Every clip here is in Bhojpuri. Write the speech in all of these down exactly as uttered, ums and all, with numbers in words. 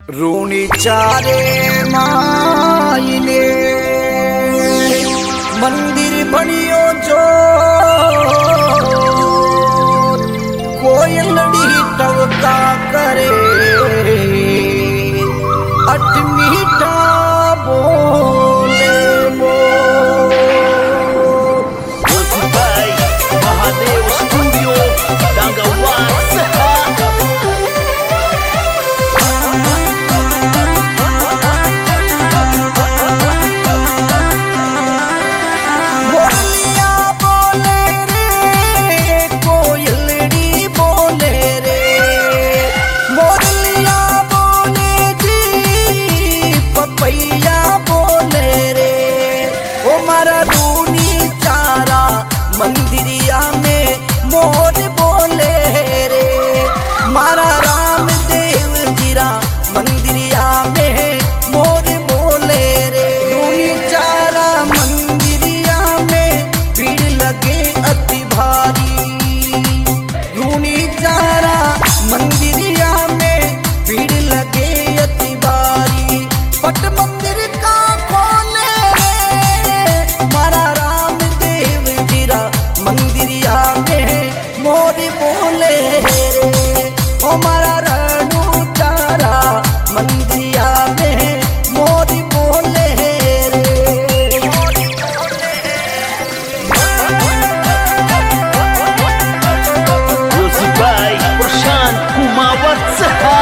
रूणी चारे मायने मंदिर बनियो जो कोयलड़ी टवका करे अठ मीठा बोले बोल। Goodbye, Mahadev Studio, Dangawan Saha. मंदिरिया में मोर बोले रे मारा राम देव जीरा मंदिरिया में मोर बोले रे। रूनी चारा मंदिरिया में भीड़ लगे अति भारी। रूनी चारा मंदिरिया में भीड़ लगे अति भारी। पट मंदिर का खोले रे मारा राम देव जीरा मंदिरिया में मोर बोले रे ओ मारा रणू चारा मंदिरिया में मोर बोले रे। Goodbye, Prashant Kumawat Saha.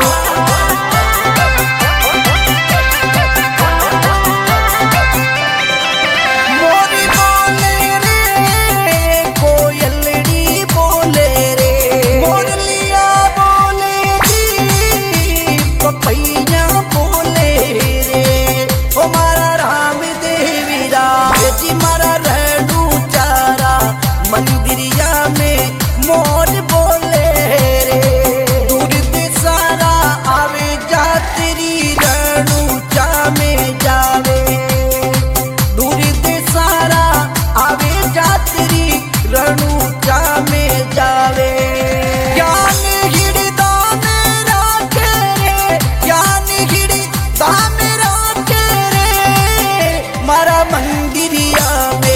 मंदिरिया में मोर बोले रे दूर दे सारा आवे जातरी रणूचा में जावे। दूर दे सारा आवे जातरी रणूचा में जावे। ज्ञान हिड़दा मेरा तेरे ज्ञान हिड़दा मेरा तेरे मारा मंदिरिया में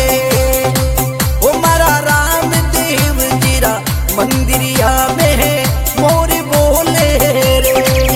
मंदिरिया में मोर बोले रे।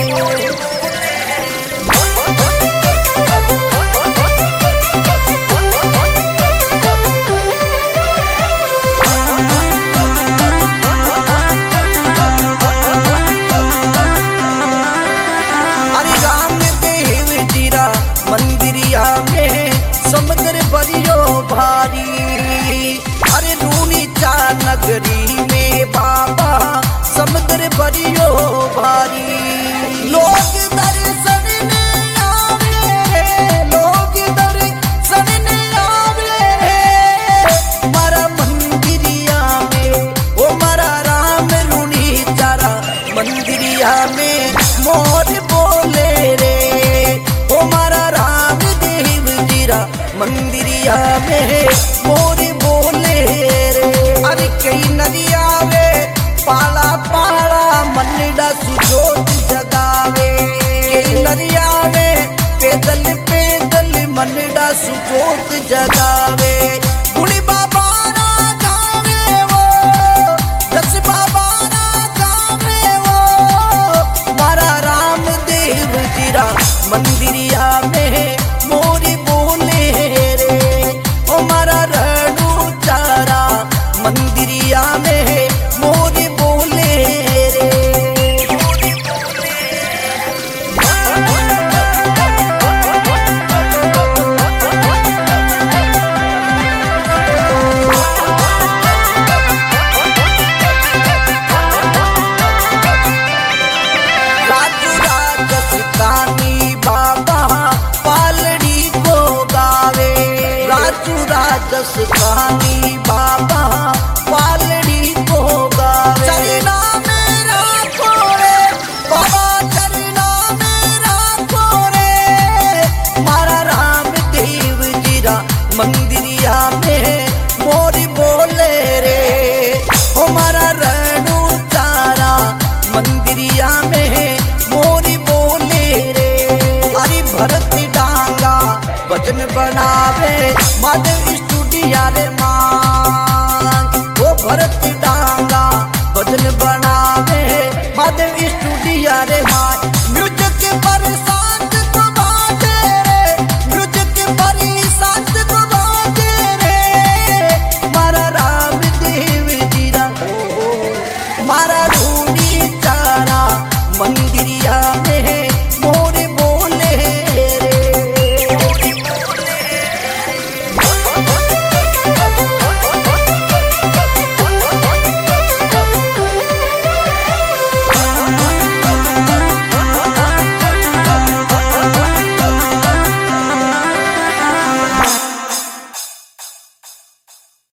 अरे राम देव जीरा मंदिरिया में समुद्र बरियो भारी। अरे रूनी चा नगरी में बाबा समुद्र बरियो भारी। लोग दर्शन ने आवे लोग दर्शन ने आवे मारा मंदिरिया में ओ मारा राम रूनी चारा मंदिरिया में मोर बोले रे ओ मारा राम देव जीरा मंदिरिया में मोर बोले रे। अरे कई नदिया वे पाला पाला मनडा सुजोत जगावे। कई नदिया वे पैदल पैदल मनडा सुजोत जगावे। गुणी बाबा ना गावे वो दस बाबा ना गावे वो मारा राम देव जीरा मंदिरिया में मोर बोले रे ओ मारा रणू चारा मंदिरिया में मोर बोले रे। राजू राजस्थानी बाबा पालड़ी को गावे। राजू राजस्थानी बाबा पालड़ी को गावे। चरना मेरा कोरे बाबा चरना मेरा कोरे मारा राम देव जीरा मंदिरिया में मोर बोले रे ओ मारा रणू चारा मंदिरिया में मोर बोले भजन बनावे महादेव स्टूडियो रे मांग वो भरत डांगा भजन बनावे महादेव स्टूडियो रे मांग म्यूजिक पर शांत को बाजे रे म्यूजिक पर शांत को बाजे रे मारा राम देव जीरा मारा